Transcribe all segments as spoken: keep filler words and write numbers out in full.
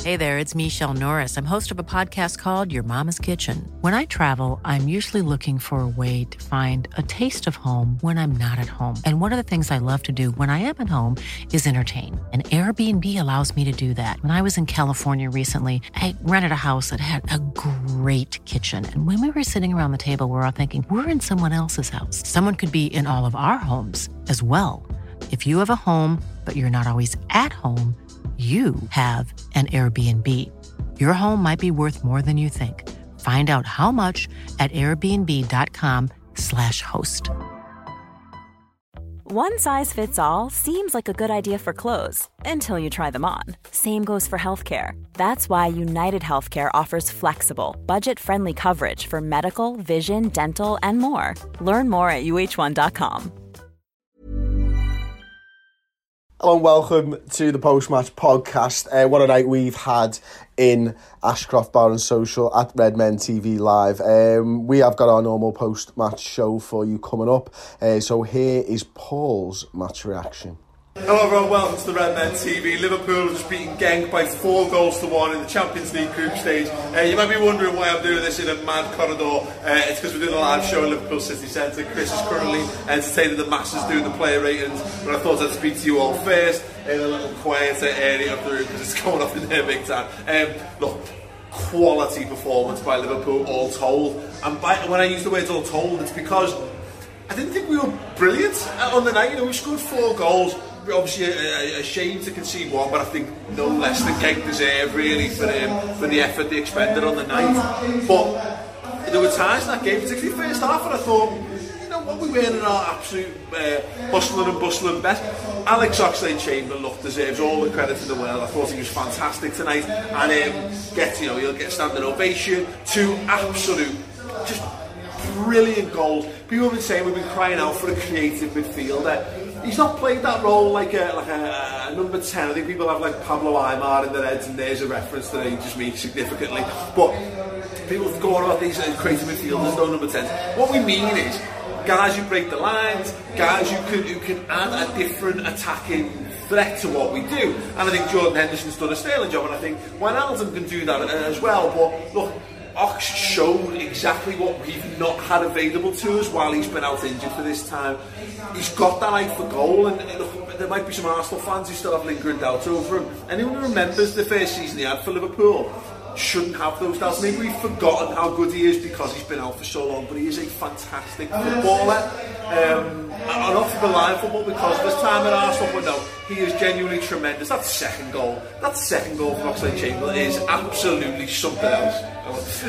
Hey there, it's Michelle Norris. I'm host of a podcast called Your Mama's Kitchen. When I travel, I'm usually looking for a way to find a taste of home when I'm not at home. And one of the things I love to do when I am at home is entertain. And Airbnb allows me to do that. When I was in California recently, I rented a house that had a great kitchen. And when we were sitting around the table, we were all thinking, we're in someone else's house. Someone could be in all of our homes as well. If you have a home, but you're not always at home, you have an Airbnb. Your home might be worth more than you think. Find out how much at airbnb.com slash host. One size fits all seems like a good idea for clothes until you try them on. Same goes for healthcare. That's why United Healthcare offers flexible, budget-friendly coverage for medical, vision, dental, and more. Learn more at U H one dot com. Hello and welcome to the post-match podcast. Uh, what a night we've had in Ashcroft Bar and Social at Redmen T V Live. Um, we have got our normal post-match show for you coming up. Uh, so here is Paul's match reaction. Hello everyone, welcome to the Redmen T V. Liverpool just beaten Genk by four goals to one in the Champions League group stage. Uh, you might be wondering why I'm doing this in a mad corridor. Uh, it's because we're doing a live show in Liverpool City Centre. Chris is currently entertaining the masses doing the player ratings, but I thought I'd speak to you all first in a little quieter area of the room because it's going off in there big time. Um, look, quality performance by Liverpool all told. And by, when I use the words all told, it's because I didn't think we were brilliant on the night. You know, we scored four goals. Obviously a, a, a shame to concede one, but I think no less than Genk deserve really for um, for the effort they expended on the night. But there were times in that game, particularly first half, and I thought, you know what, we were in our absolute uh, hustling and bustling best. Alex Oxlade-Chamberlain, look, deserves all the credit in the world. I thought he was fantastic tonight, and um, get you know he'll get a standing ovation. Two absolute, just brilliant goals. People have been saying we've been crying out for a creative midfielder. He's not played that role like a like a, a number ten. I think people have like Pablo Aimar in their heads, and there's a reference that ages me significantly. But people go on about these uh, creative midfielders, no number tens. What we mean is guys who break the lines, guys who can who can add a different attacking threat to what we do. And I think Jordan Henderson's done a sterling job, and I think Wijnaldum can do that as well. But look, Ox showed exactly what we've not had available to us while he's been out injured for this time. He's got that eye for goal, and look, there might be some Arsenal fans who still have lingering doubts over him. Anyone who remembers the first season he had for Liverpool shouldn't have those doubts. Maybe we've forgotten how good he is because he's been out for so long, but he is a fantastic footballer. Um, and off the line football because of his time at Arsenal, but no, he is genuinely tremendous. That second goal, that second goal from Oxlade-Chamberlain is absolutely something else.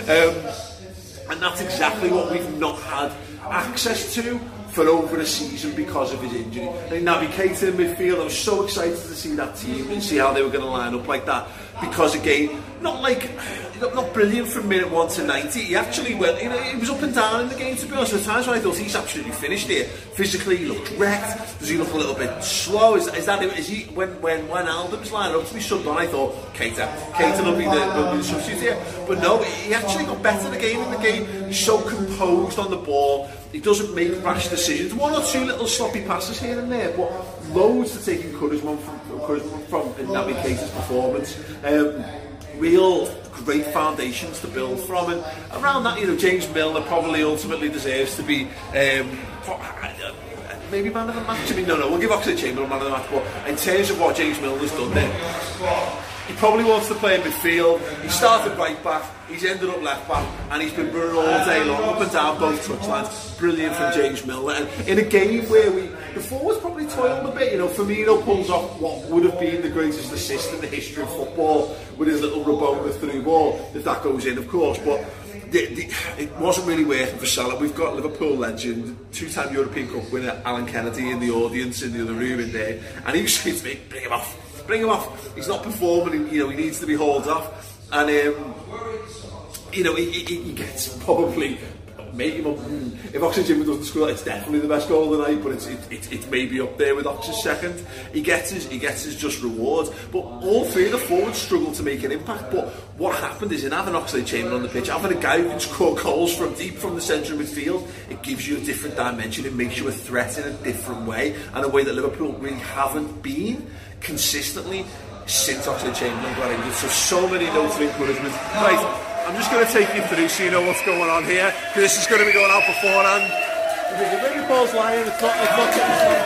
Um, and that's exactly what we've not had access to for over a season because of his injury. And Naby Keita in midfield, I was so excited to see that team and see how they were going to line up like that, because again, not like not brilliant from minute one to ninety. He actually went, you know, he was up and down in the game, to be honest. There were times when I thought he's absolutely finished here. Physically, he looked wrecked. Does he look a little bit slow? Is, is that is he when when when Wijnaldum's lining up to be subbed on? I thought Keita, Keita will be the will be the substitute here. But no, he actually got better again in the game. He's so composed on the ball. He doesn't make rash decisions. One or two little sloppy passes here and there, but loads to take encouragement from, encouragement from Naby Keita's performance. Um, real great foundations to build from, and around that, you know, James Milner probably ultimately deserves to be um, maybe man of the match. I mean, no, no, we'll give Oxlade-Chamberlain man of the match, but in terms of what James Milner's done there, he probably wants to play in midfield. He started right back, he's ended up left back, and he's been running all day long, up and down both touchlines. Brilliant from James Milner. And in a game where we, the forwards probably toiled a bit, you know, Firmino pulls off what would have been the greatest assist in the history of football with his little Rabona through ball, if that goes in, of course. But the, the, it wasn't really working for Salah. We've got Liverpool legend, two-time European Cup winner Alan Kennedy in the audience in the other room in there, and he was saying to me, bring him off. Bring him off. He's not performing. You know, he needs to be hauled off. And um, you know, he, he, he gets probably maybe if Oxlade-Chamberlain doesn't score, it's definitely the best goal of the night. But it's it, it, it's maybe up there with Ox's second. He gets his he gets his just rewards. But all three of the forwards struggle to make an impact. But what happened is, in having Oxlade-Chamberlain on the pitch, having a guy who can score goals from deep from the centre of midfield, it gives you a different dimension. It makes you a threat in a different way, and a way that Liverpool really haven't been consistently Six Oxlade-Chamberlain got injured, so so many notes of encouragement. Right, I'm just going to take you through so you know what's going on here, because this is going to be going out beforehand. Maybe Paul's lying, it's not, it's not getting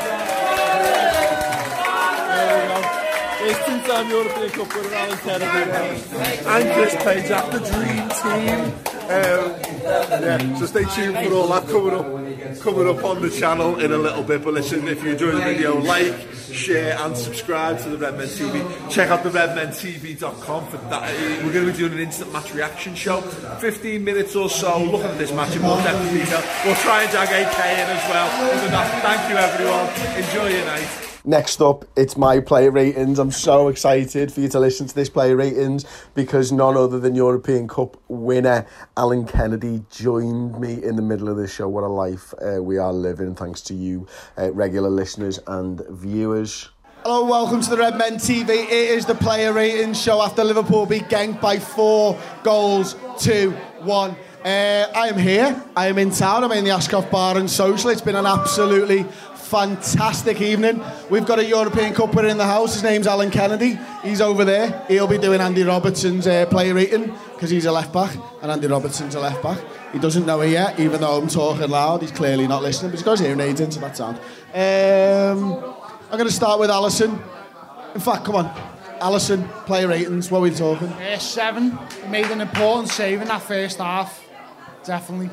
there we go. It's two-time European Cup winner Alan Kennedy and Chris Pajak, the dream team. Um, yeah, so stay tuned for all that coming up, coming up on the channel in a little bit. But listen, if you enjoy the video, like, share and subscribe to the Redmen T V. Check out the redmen t v dot com for that. We're going to be doing an instant match reaction show, fifteen minutes or so, looking at this match in more depth and detail. We'll try and drag A K in as well. Other than that, thank you everyone. Enjoy your night. Next up, it's my player ratings. I'm so excited for you to listen to this player ratings because none other than European Cup winner Alan Kennedy joined me in the middle of this show. What a life uh, we are living, thanks to you, uh, regular listeners and viewers. Hello, welcome to the Redmen T V. It is the player ratings show after Liverpool beat Genk by four goals to one. Uh, I am here. I am in town. I'm in the Ashcroft Bar and Social. It's been an absolutely fantastic evening. We've got a European Cup winner in the house. His name's Alan Kennedy. He's over there. He'll be doing Andy Robertson's uh, player rating because he's a left back and Andy Robertson's a left back. He doesn't know it yet, even though I'm talking loud. He's clearly not listening, but he's got his hearing aids in, so that sound. Um, I'm going to start with Alisson. In fact, come on. Alisson, player ratings. What are we talking? Uh, seven. He made an important save in that first half. Definitely.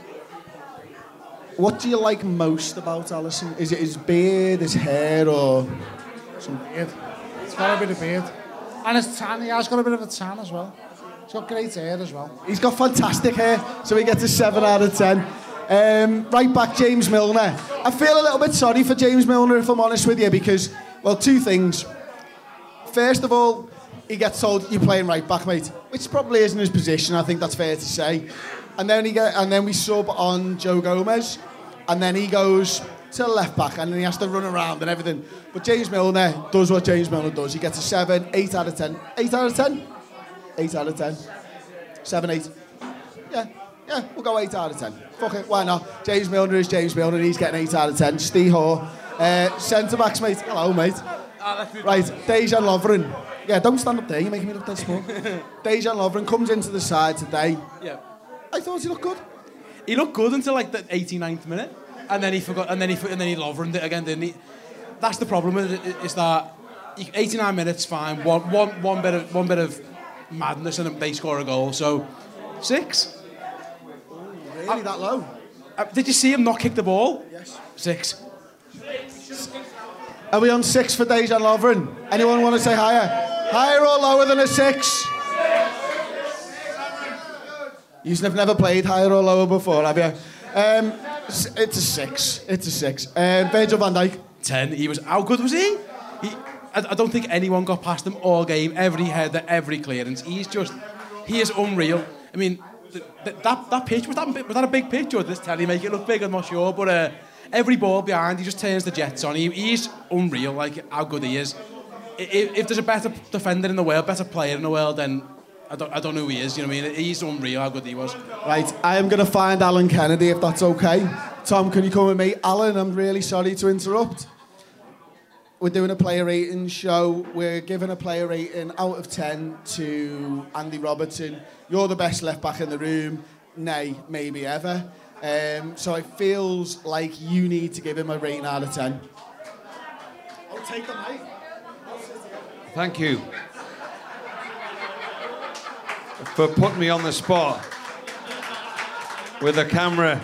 What do you like most about Alisson? Is it his beard, his hair, or some beard? He's got a bit of beard. And his tan, he has got a bit of a tan as well. He's got great hair as well. He's got fantastic hair, so he gets a seven out of ten. Um, right back, James Milner. I feel a little bit sorry for James Milner, if I'm honest with you, because, well, two things. First of all, he gets told, you're playing right back, mate, which probably isn't his position, I think that's fair to say. And then he get, and then we sub on Joe Gomez, and then he goes to left back, and then he has to run around and everything. But James Milner does what James Milner does. He gets a seven, eight out of ten. Eight out of ten? Eight out of ten. Seven, eight. Yeah, yeah, we'll go eight out of ten. Fuck it, why not? James Milner is James Milner, he's getting eight out of ten. Steve Hoare. Uh, centre backs, mate. Hello, mate. Right, Dejan Lovren. Yeah, don't stand up there, you're making me look that small. Dejan Lovren comes into the side today. Yeah. I thought he looked good. He looked good until like the eighty-ninth minute, and then he forgot, and then he and then he Lovrened it again, didn't he? That's the problem with it, is that eighty-nine minutes fine, one one one bit of one bit of madness, and they score a goal. So six. Really, uh, that low? Uh, did you see him not kick the ball? Yes. Six. Are we on six for Dejan Lovren? Anyone want to say higher? Higher or lower than a six? You've never played higher or lower before, have you? Um, it's a six. It's a six. Uh, Virgil van Dijk. Ten. He was. How good was he? He. I, I don't think anyone got past him all game. Every header, every clearance. He's just. He is unreal. I mean, th- th- that that pitch was that was that a big pitch, or did this telly make it look big? I'm not sure, but uh, every ball behind, he just turns the jets on. He, he's unreal. Like how good he is. If, if there's a better defender in the world, better player in the world, then. I don't, I don't know who he is, you know what I mean? He's unreal how good he was. Right, I am going to find Alan Kennedy, if that's okay. Tom, can you come with me? Alan, I'm really sorry to interrupt. We're doing a player rating show. We're giving a player rating out of ten to Andy Robertson. You're the best left back in the room, nay, maybe ever. Um, so it feels like you need to give him a rating out of ten. I'll take the mic. Thank you for putting me on the spot with a camera.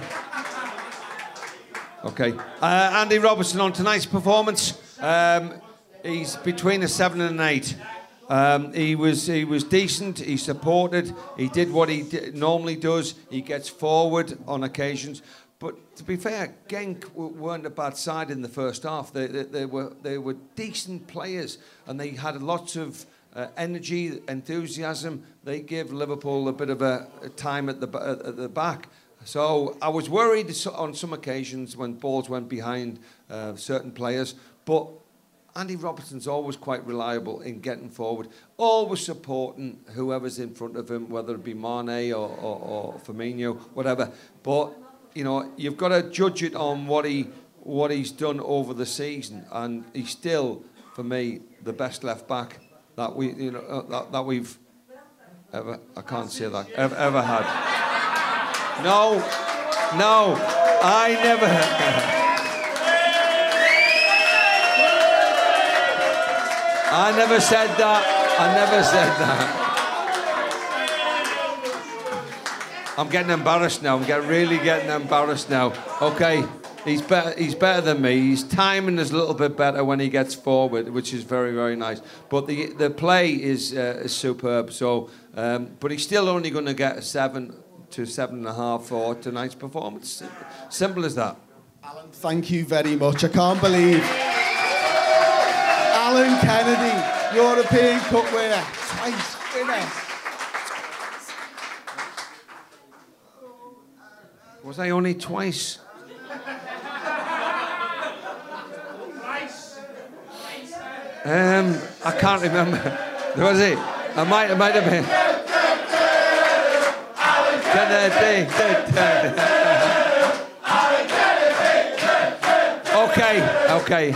Okay. Uh, Andy Robertson on tonight's performance. Um, he's between a seven and an eight. Um, he was he was decent. He supported. He did what he d- normally does. He gets forward on occasions. But to be fair, Genk w- weren't a bad side in the first half. They, they, they were they were decent players, and they had lots of uh, energy, enthusiasm. They gave Liverpool a bit of a, a time at the at the back. So I was worried on some occasions when balls went behind uh, certain players, but Andy Robertson's always quite reliable in getting forward, always supporting whoever's in front of him, whether it be Mane or, or, or Firmino, whatever. But you know, you've got to judge it on what he what he's done over the season, and he's still, for me, the best left back that we, you know, uh, that, that we've ever, I can't say that, ever, ever had. No, no, I never. I never said that. I never said that. I'm getting embarrassed now. I'm getting, really getting embarrassed now. Okay, he's better. He's better than me. His timing is a little bit better when he gets forward, which is very, very nice. But the the play is, uh, is superb. So, um, but he's still only going to get a seven to seven and a half for tonight's performance. Simple as that. Alan, thank you very much. I can't believe Alan Kennedy, European Cup winner, twice winner. Was I only twice? Um, I can't remember. Was it? I might, it might have been. Okay, okay.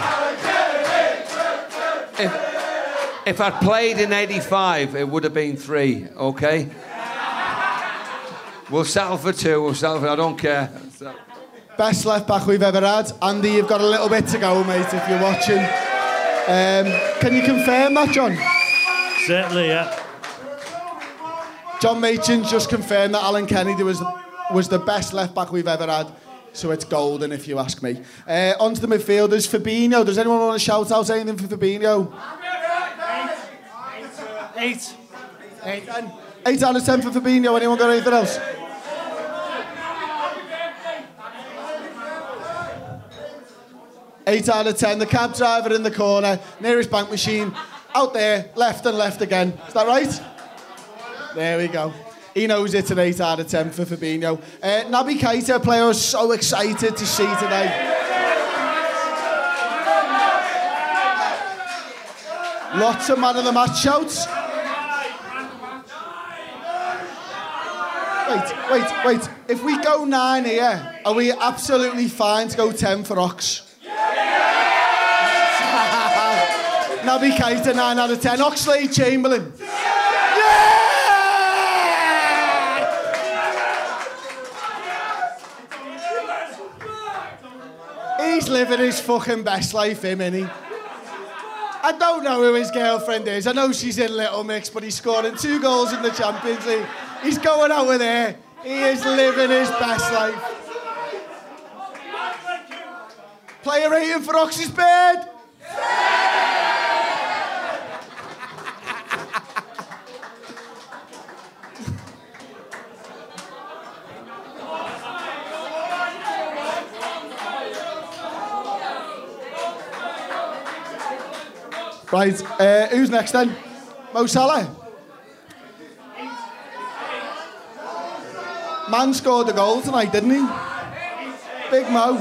If, if I'd played in eighty-five, it would have been three, okay? We'll settle for two, we'll settle for, I don't care. So. Best left back we've ever had. Andy, you've got a little bit to go, mate, if you're watching. Um, can you confirm that, John? Certainly, yeah. John Machin just confirmed that Alan Kennedy was, was the best left back we've ever had. So it's golden, if you ask me. Uh, on to the midfielders. Fabinho, does anyone want to shout out anything for Fabinho? Eight. Eight. Eight, Eight out of ten for Fabinho. Anyone got anything else? Eight out of ten. The cab driver in the corner, nearest bank machine, out there, left and left again. Is that right? There we go. He knows it's an eight out of ten for Fabinho. Uh, Naby Keita, a player I was so excited to see today. Lots of man of the match shouts. Wait, wait, wait. If we go nine here, are we absolutely fine to go ten for Ox? Naby Keita, nine out of ten. Oxlade-Chamberlain. He's living his fucking best life, him, innit? I don't know who his girlfriend is. I know she's in Little Mix, but he's scoring two goals in the Champions League. He's going out with her. He is living his best life. Player rating for Ox's Bird. Right, uh, who's next then? Mo Salah? Man scored a goal tonight, didn't he? Big Mo.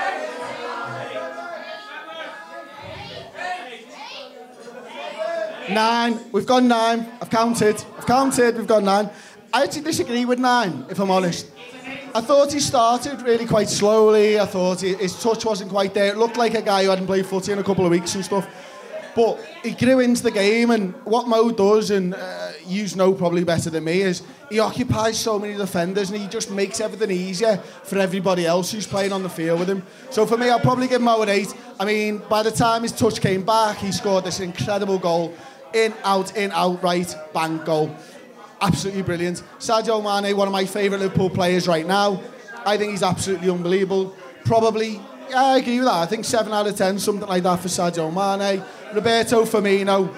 Nine. We've gone nine. I've counted. I've counted. We've got nine. I actually disagree with nine, if I'm honest. I thought he started really quite slowly. I thought he, his touch wasn't quite there. It looked like a guy who hadn't played footy in a couple of weeks and stuff. But he grew into the game, and what Mo does, and uh, you know probably better than me, is he occupies so many defenders and he just makes everything easier for everybody else who's playing on the field with him. So for me, I'll probably give Mo an eight. I mean, by the time his touch came back, he scored this incredible goal. In, out, in, out, right, bang, goal. Absolutely brilliant. Sadio Mane, one of my favourite Liverpool players right now. I think he's absolutely unbelievable. Probably... Yeah, I agree with that. I think seven out of ten, something like that for Sadio Mane. Roberto Firmino.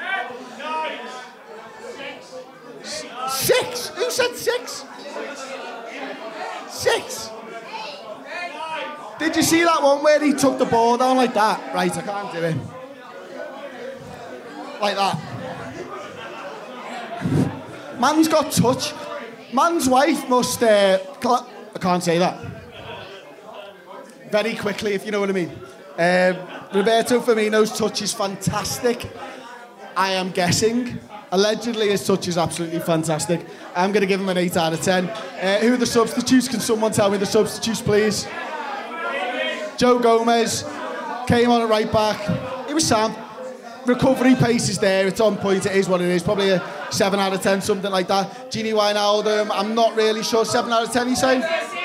Six? Who said six? Six. Did you see that one where he took the ball down like that? Right, I can't do it. Like that. Man's got touch. Man's wife must... Uh, cl- I can't say that. Very quickly, if you know what I mean. Um, Roberto Firmino's touch is fantastic. I am guessing. Allegedly, his touch is absolutely fantastic. I'm going to give him an eight out of ten. Uh, who are the substitutes? Can someone tell me the substitutes, please? Joe Gomez came on at right back. He was sound. recovery pace is there. It's on point. It is what it is. Probably a seven out of ten, something like that. Gini Wijnaldum, I'm not really sure. seven out of ten, you saying?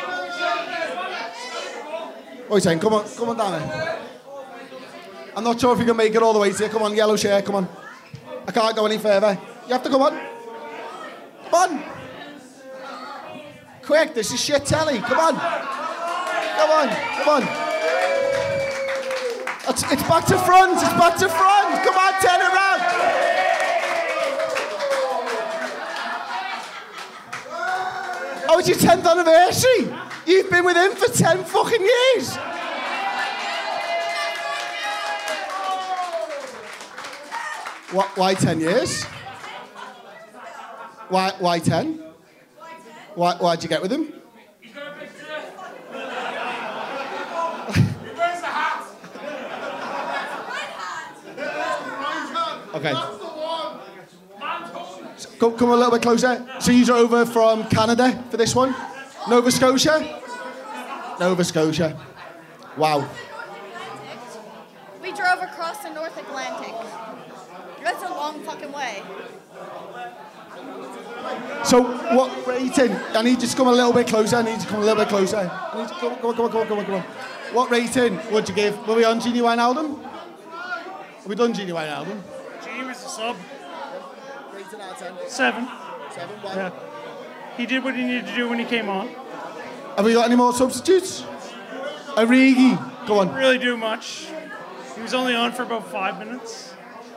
What are you saying? Come on, come on down there. I'm not sure if you can make it all the way to you. Come on, yellow shirt, come on. I can't go any further. You have to come on. Come on. Quick, this is shit telly. Come on. Come on, come on. It's, it's back to front, it's back to front. Come on, turn it around. Oh, it's your tenth anniversary. You've been with him for ten fucking years. Why, why ten years? Why, why ten? Why, why'd you get with him? Okay. So, come, come a little bit closer. So you drove over from Canada for this one? Nova Scotia? Nova Scotia. Wow. We drove across the North Atlantic. That's a long fucking way. So what rating? I need you to come a little bit closer. I need you to come a little bit closer. I need to come, come on, come on, come on, come on, come on. What rating would you give? Were we on Gini Wijnaldum? Have we done Gini Wijnaldum? Gini was a sub. Rating out of ten. Seven. Seven, why? Yeah. He did what he needed to do when he came on. Have we got any more substitutes? Origi, go on. Didn't really do much. He was only on for about five minutes.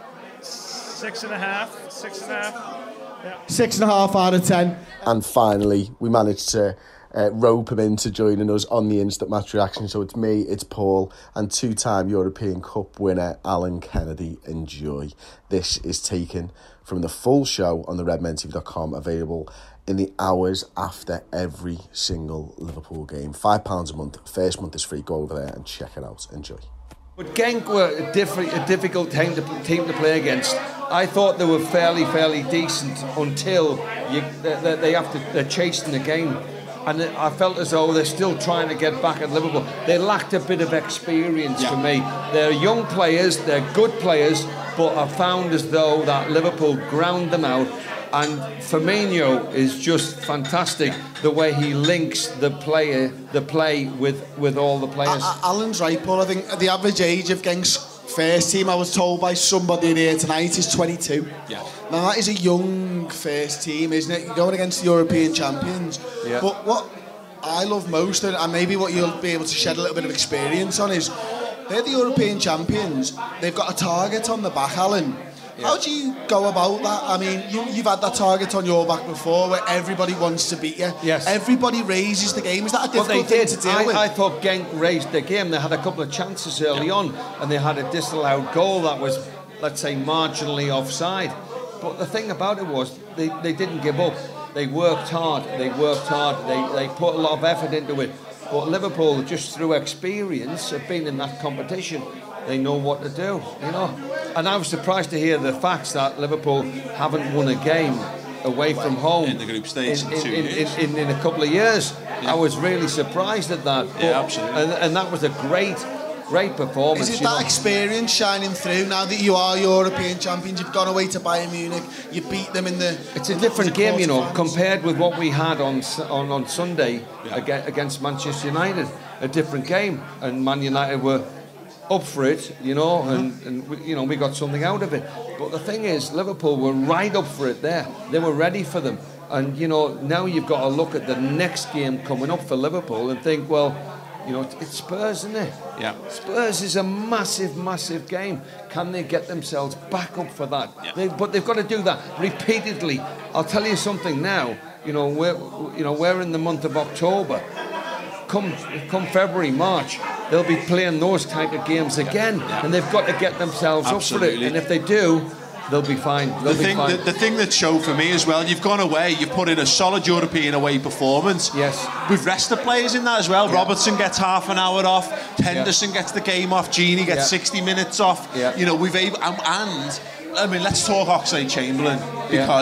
Six and a half. Six and a half. Yeah. Six and a half out of ten. And finally, we managed to uh, rope him into joining us on the Instant Match Reaction. So it's me, it's Paul, and two-time European Cup winner Alan Kennedy. Enjoy. This is taken from the full show on the red men t v dot com, available in the hours after every single Liverpool game. Five pounds a month. First month is free. Go over there and check it out. Enjoy. But Genk were a, diff- a difficult team to, team to play against. I thought they were fairly, fairly decent until you, they, they have to, they're chasing the game. And I felt as though they're still trying to get back at Liverpool. They lacked a bit of experience yeah. for me. They're young players, they're good players, but I found as though that Liverpool ground them out. And Firmino is just fantastic, the way he links the player, the play with, with all the players. A- A- Alan's right, Paul. I think the average age of Genk's first team, I was told by somebody in here tonight, is twenty-two. Yeah. Now that is a young first team, isn't it? You're going against the European champions. Yeah. But what I love most, and maybe what you'll be able to shed a little bit of experience on, is they're the European champions. They've got a target on the back, Alan. Yeah. How do you go about that? I mean, you, you've had that target on your back before where everybody wants to beat you. Yes. Everybody raises the game. Is that a difficult well, they thing did. to deal I, with? I thought Genk raised the game. They had a couple of chances early on and they had a disallowed goal that was, let's say, marginally offside. But the thing about it was they, they didn't give up. They worked hard. They worked hard. They, they put a lot of effort into it. But Liverpool, just through experience of being in that competition, they know what to do, you know. And I was surprised to hear the facts that Liverpool haven't won a game away from home in the group stage in, in, two in, years. in, in, in a couple of years. Yeah. I was really surprised at that. But, yeah, absolutely. And, and that was a great, great performance. Is it you that know? experience shining through now that you are European champions? You've gone away to Bayern Munich, you beat them in the... It's a different game, you know, finals. compared with what we had on on, on Sunday yeah. against Manchester United. A different game, and Man United were up for it, you know, and, and we, you know, we got something out of it. But the thing is, Liverpool were right up for it there. They were ready for them. And, you know, now you've got to look at the next game coming up for Liverpool and think, well, you know, it's Spurs, isn't it? Yeah. Spurs is a massive, massive game. Can they get themselves back up for that? Yeah. They, but they've got to do that repeatedly. I'll tell you something now. You know, we're, you know, we're in the month of October. Come, come February, March, they'll be playing those type of games again, yeah. and they've got to get themselves Absolutely. up for it. And if they do, they'll be fine. They'll the be thing, fine. the, the thing that showed for me as well, you've gone away, you've put in a solid European away performance. Yes. We've rested players in that as well. Yeah. Robertson gets half an hour off. Henderson yeah. gets the game off. Gini gets yeah. sixty minutes off. Yeah. You know, we've able and, and I mean, let's talk Oxlade-Chamberlain because. Yeah.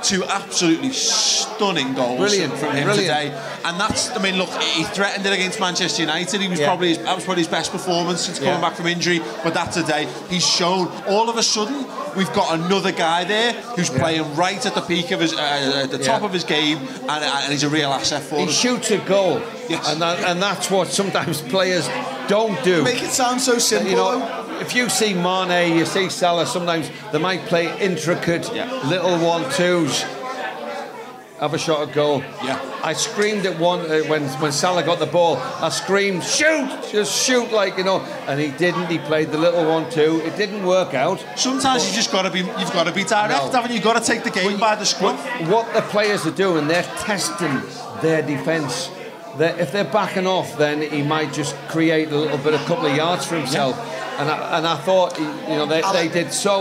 two absolutely stunning goals Brilliant. from him Brilliant. today. And that's, I mean, look, he threatened it against Manchester United. He was Yeah. probably, that was probably his best performance since coming Yeah. back from injury. But that today, he's shown, all of a sudden, we've got another guy there who's Yeah. playing right at the peak of his, uh, at the top Yeah. of his game, and, and he's a real asset for He us. shoots a goal, Yes. and that, and that's what sometimes players don't do. Make it sound so simple. You though. know, if you see Mane, you see Salah, sometimes they might play intricate Yeah. little one-twos. Have a shot at goal. Yeah. I screamed at one uh, when when Salah got the ball. I screamed, shoot, just shoot, like, you know. And he didn't. He played the little one-two. It didn't work out. Sometimes you just got to be, you've got to be direct, No. haven't you? You've got to take the game by the scruff. What the players are doing, they're testing their defence. They're, if they're backing off, then he might just create a little bit, a couple of yards for himself. And I, and I thought, he, you know, they, they did so.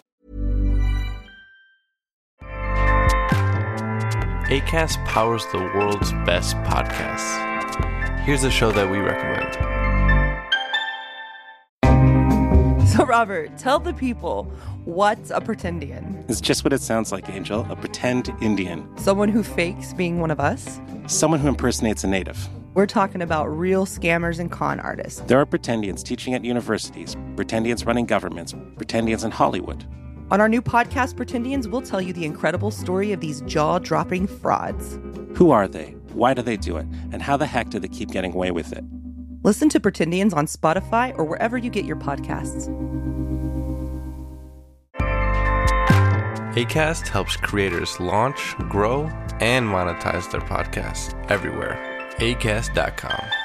Acast powers the world's best podcasts. Here's a show that we recommend. So, Robert, tell the people, what's a pretendian? It's just what it sounds like, Angel. A pretend Indian. Someone who fakes being one of us? Someone who impersonates a native. We're talking about real scammers and con artists. There are pretendians teaching at universities, pretendians running governments, pretendians in Hollywood. On our new podcast, Pretendians, we'll tell you the incredible story of these jaw-dropping frauds. Who are they? Why do they do it? And how the heck do they keep getting away with it? Listen to Pretendians on Spotify or wherever you get your podcasts. Acast helps creators launch, grow, and monetize their podcasts everywhere. Acast dot com.